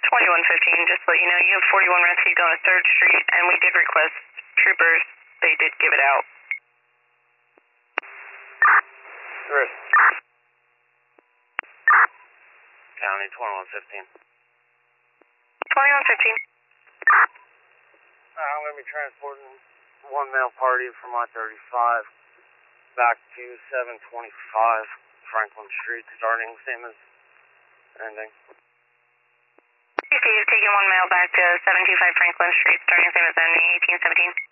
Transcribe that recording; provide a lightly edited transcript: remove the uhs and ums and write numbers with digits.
2115, just to let you know, you have 41 Rescue going to 3rd Street, and we did request troopers. They did give it out. Chris. County 2115. 2115. I'm going to be transporting one male party from I-35 back to 725 Franklin Street, starting same as ending. Okay, you've taken one male back to 725 Franklin Street, starting same as ending 1817.